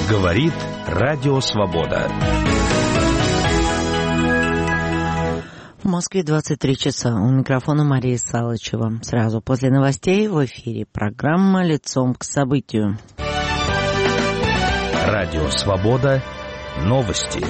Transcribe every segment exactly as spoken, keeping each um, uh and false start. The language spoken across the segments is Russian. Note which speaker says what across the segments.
Speaker 1: Говорит Радио Свобода.
Speaker 2: В Москве двадцать три часа. У микрофона Мария Салычева. Сразу после новостей в эфире программа «Лицом к событию».
Speaker 1: Радио Свобода. Новости.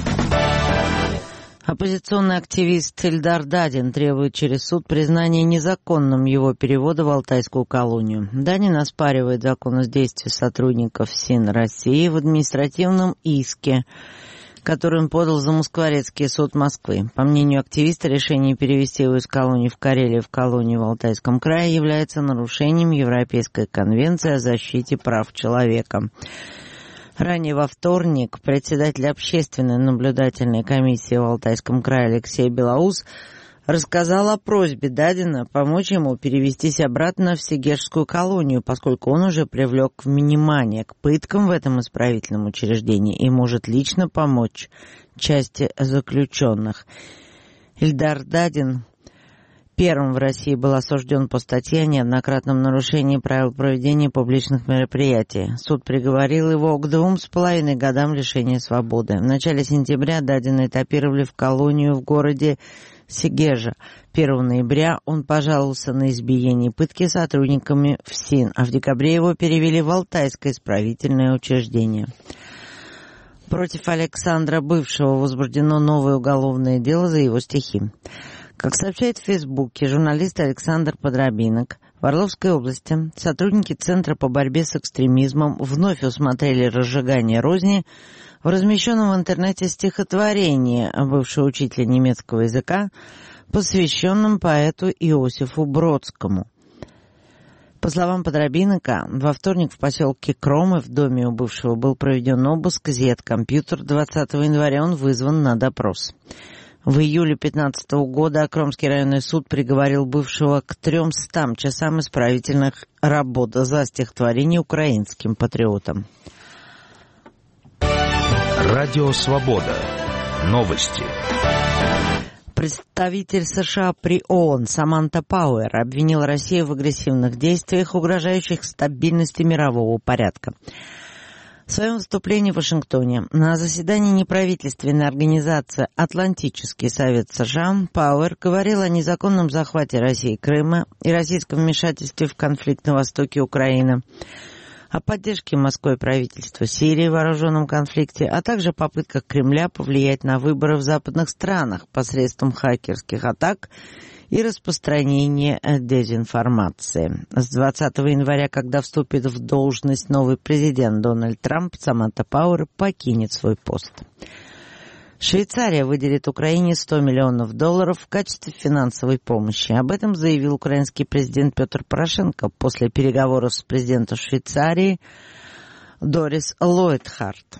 Speaker 2: Оппозиционный активист Ильдар Дадин требует через суд признания незаконным его перевода в Алтайскую колонию. Дадин оспаривает законность действий сотрудников СИН России в административном иске, который он подал за Москворецкий суд Москвы. По мнению активиста, решение перевести его из колонии в Карелию в колонию в Алтайском крае является нарушением Европейской конвенции о защите прав человека. Ранее во вторник председатель общественной наблюдательной комиссии в Алтайском крае Алексей Белоус рассказал о просьбе Дадина помочь ему перевестись обратно в Сегежскую колонию, поскольку он уже привлек внимание к пыткам в этом исправительном учреждении и может лично помочь части заключенных. Ильдар Дадин первым в России был осужден по статье о неоднократном нарушении правил проведения публичных мероприятий. Суд приговорил его к двум с половиной годам лишения свободы. В начале сентября Дадина этапировали в колонию в городе Сегежа. первого ноября он пожаловался на избиение и пытки сотрудниками ФСИН, а в декабре его перевели в Алтайское исправительное учреждение. Против Александра Бывшего возбуждено новое уголовное дело за его стихи. Как сообщает в Фейсбуке журналист Александр Подробинок, в Орловской области сотрудники Центра по борьбе с экстремизмом вновь усмотрели разжигание розни в размещенном в интернете стихотворении бывшего учителя немецкого языка, посвященном поэту Иосифу Бродскому. По словам Подробинка, во вторник в поселке Кромы в доме у бывшего был проведен обыск зет-компьютер. двадцатого января он вызван на допрос. В июле две тысячи пятнадцатого года Кромский районный суд приговорил бывшего к трёмстам часам исправительных работ за стихотворение украинским патриотам.
Speaker 1: Радио Свобода. Новости.
Speaker 2: Представитель США при ООН Саманта Пауэр обвинил Россию в агрессивных действиях, угрожающих стабильности мирового порядка. В своем выступлении в Вашингтоне на заседании неправительственной организации «Атлантический совет США» Пауэр говорил о незаконном захвате России Крыма и российском вмешательстве в конфликт на востоке Украины, о поддержке Москвой правительства Сирии в вооруженном конфликте, а также попытках Кремля повлиять на выборы в западных странах посредством хакерских атак и распространения дезинформации. С двадцатого января, когда вступит в должность новый президент Дональд Трамп, Саманта Пауэр покинет свой пост. Швейцария выделит Украине сто миллионов долларов в качестве финансовой помощи. Об этом заявил украинский президент Петр Порошенко после переговоров с президентом Швейцарии Дорис Лойдхарт,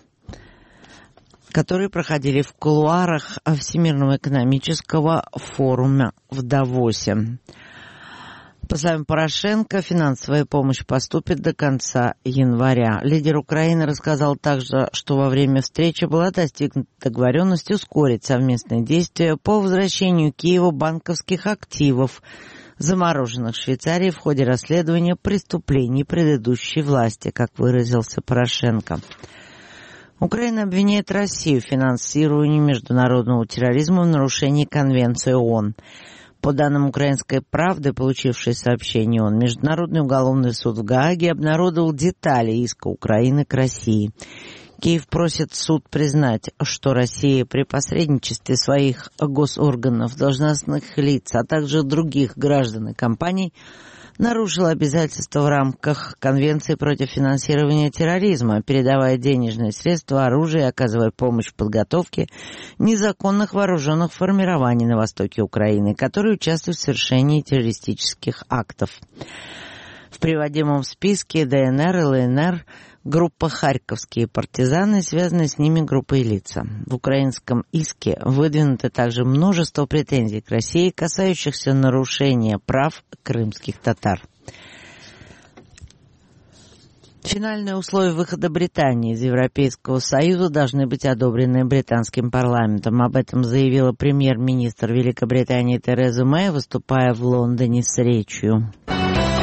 Speaker 2: которые проходили в кулуарах Всемирного экономического форума в Давосе. По словам Порошенко, финансовая помощь поступит до конца января. Лидер Украины рассказал также, что во время встречи была достигнута договоренность ускорить совместные действия по возвращению Киеву банковских активов, замороженных в Швейцарии в ходе расследования преступлений предыдущей власти, как выразился Порошенко. Украина обвиняет Россию в финансировании международного терроризма в нарушении Конвенции ООН. По данным «Украинской правды», получившей сообщение ООН, Международный уголовный суд в Гааге обнародовал детали иска Украины к России. Киев просит суд признать, что Россия при посредничестве своих госорганов, должностных лиц, а также других граждан и компаний нарушила обязательства в рамках Конвенции против финансирования терроризма, передавая денежные средства, оружие и оказывая помощь в подготовке незаконных вооруженных формирований на востоке Украины, которые участвуют в совершении террористических актов. В приводимом списке ДНР и ЛНР группа «Харьковские партизаны» и связанные с ними группы и лица. В украинском иске выдвинуто также множество претензий к России, касающихся нарушения прав крымских татар. Финальные условия выхода Британии из Европейского Союза должны быть одобрены британским парламентом. Об этом заявила премьер-министр Великобритании Тереза Мэй, выступая в Лондоне с речью.